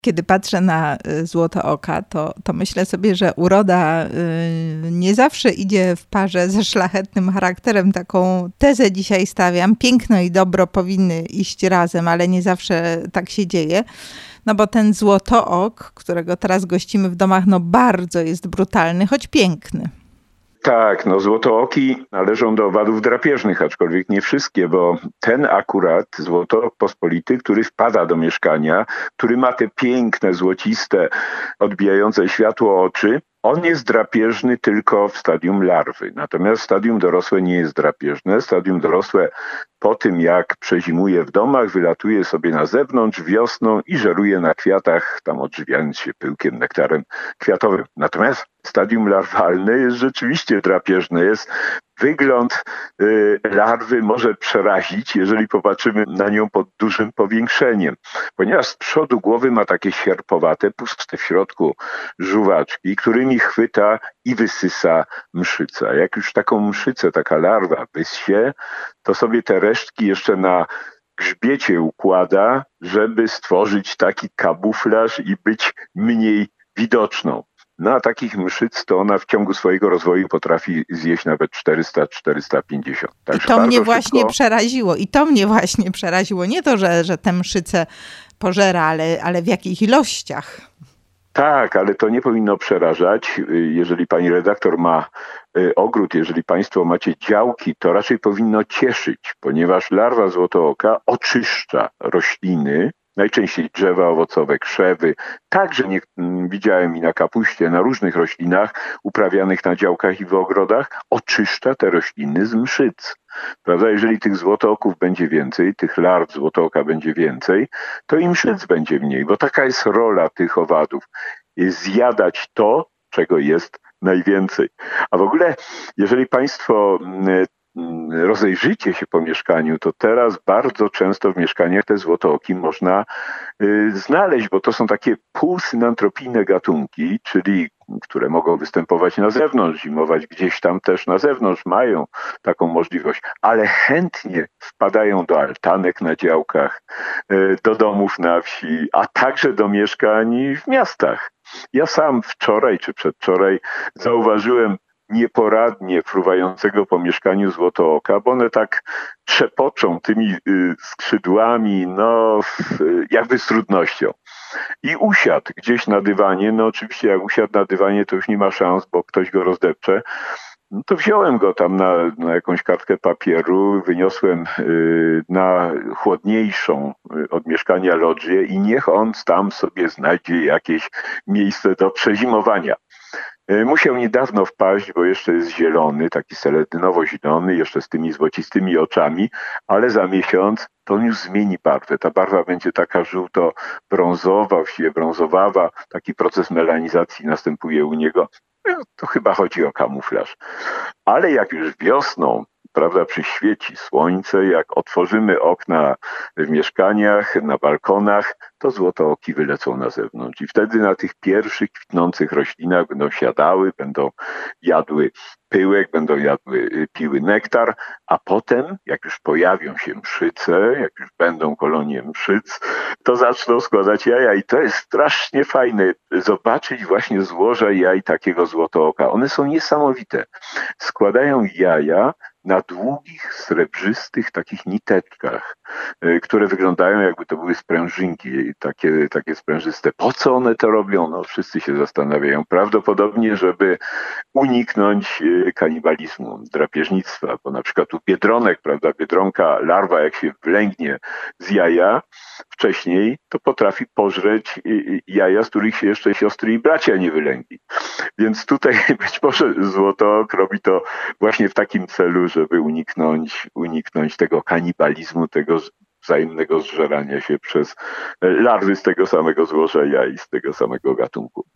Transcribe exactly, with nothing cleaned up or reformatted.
Kiedy patrzę na złotooka, to, to myślę sobie, że uroda nie zawsze idzie w parze ze szlachetnym charakterem. Taką tezę dzisiaj stawiam. Piękno i dobro powinny iść razem, ale nie zawsze tak się dzieje. No bo ten złotook, którego teraz gościmy w domach, no bardzo jest brutalny, choć piękny. Tak, no złotooki należą do owadów drapieżnych, aczkolwiek nie wszystkie, bo ten akurat złotook pospolity, który wpada do mieszkania, który ma te piękne, złociste, odbijające światło oczy, on jest drapieżny tylko w stadium larwy. Natomiast stadium dorosłe nie jest drapieżne. Stadium dorosłe po tym, jak przezimuje w domach, wylatuje sobie na zewnątrz wiosną i żeruje na kwiatach, tam odżywiając się pyłkiem, nektarem kwiatowym. Natomiast stadium larwalne jest rzeczywiście drapieżne. Jest wygląd y, larwy może przerazić, jeżeli popatrzymy na nią pod dużym powiększeniem. Ponieważ z przodu głowy ma takie sierpowate, puste w środku żuwaczki, którymi chwyta i wysysa mszyca. Jak już taką mszycę, taka larwa wyssie, to sobie te resztki jeszcze na grzbiecie układa, żeby stworzyć taki kamuflaż i być mniej widoczną. No a takich mszyc to ona w ciągu swojego rozwoju potrafi zjeść nawet czterysta czterysta pięćdziesiąt. Także I to mnie właśnie szybko... przeraziło. I to mnie właśnie przeraziło. Nie to, że, że te mszyce pożera, ale, ale w jakich ilościach. Tak, ale to nie powinno przerażać. Jeżeli pani redaktor ma ogród, jeżeli państwo macie działki, to raczej powinno cieszyć, ponieważ larwa złotooka oczyszcza rośliny, najczęściej drzewa owocowe, krzewy. Także nie, widziałem i na kapuście, na różnych roślinach uprawianych na działkach i w ogrodach, oczyszcza te rośliny z mszyc. Prawda? Jeżeli tych złotooków będzie więcej, tych larw złotooka będzie więcej, to i mszyc będzie mniej, bo taka jest rola tych owadów. Jest zjadać to, czego jest najwięcej. A w ogóle, jeżeli państwo rozejrzycie się po mieszkaniu, to teraz bardzo często w mieszkaniach te złotooki można y, znaleźć, bo to są takie półsynantropijne gatunki, czyli które mogą występować na zewnątrz, zimować gdzieś tam też na zewnątrz, mają taką możliwość, ale chętnie wpadają do altanek na działkach, y, do domów na wsi, a także do mieszkań w miastach. Ja sam wczoraj czy przedwczoraj zauważyłem nieporadnie fruwającego po mieszkaniu złotooka, bo one tak trzepoczą tymi y, skrzydłami, no y, jakby z trudnością. I usiadł gdzieś na dywanie, no oczywiście jak usiadł na dywanie, to już nie ma szans, bo ktoś go rozdepcze. No to wziąłem go tam na, na jakąś kartkę papieru, wyniosłem y, na chłodniejszą y, od mieszkania lodżię i niech on tam sobie znajdzie jakieś miejsce do przezimowania. Musiał niedawno wpaść, bo jeszcze jest zielony, taki seledynowo-zielony, jeszcze z tymi złocistymi oczami, ale za miesiąc to on już zmieni barwę. Ta barwa będzie taka żółto-brązowa, właściwie brązowawa. Taki proces melanizacji następuje u niego. No, to chyba chodzi o kamuflaż. Ale jak już wiosną, prawda, przyświeci słońce, jak otworzymy okna w mieszkaniach, na balkonach, to złotooki wylecą na zewnątrz. I wtedy na tych pierwszych kwitnących roślinach będą siadały, będą jadły pyłek, będą jadły, piły nektar, a potem, jak już pojawią się mszyce, jak już będą kolonie mszyc, to zaczną składać jaja. I to jest strasznie fajne, zobaczyć właśnie złoża jaj takiego złotooka. One są niesamowite. Składają jaja na długich, srebrzystych takich niteczkach, które wyglądają jakby to były sprężynki, takie, takie sprężyste. Po co one to robią? No wszyscy się zastanawiają. Prawdopodobnie, żeby uniknąć kanibalizmu, drapieżnictwa, bo na przykład u biedronek, prawda, biedronka, larwa jak się wylęgnie z jaja wcześniej, to potrafi pożreć jaja, z których się jeszcze siostry i bracia nie wylęgli. Więc tutaj być może złotook robi to właśnie w takim celu, żeby uniknąć, uniknąć tego kanibalizmu, tego wzajemnego zżerania się przez larwy z tego samego złoża jaj, z tego samego gatunku.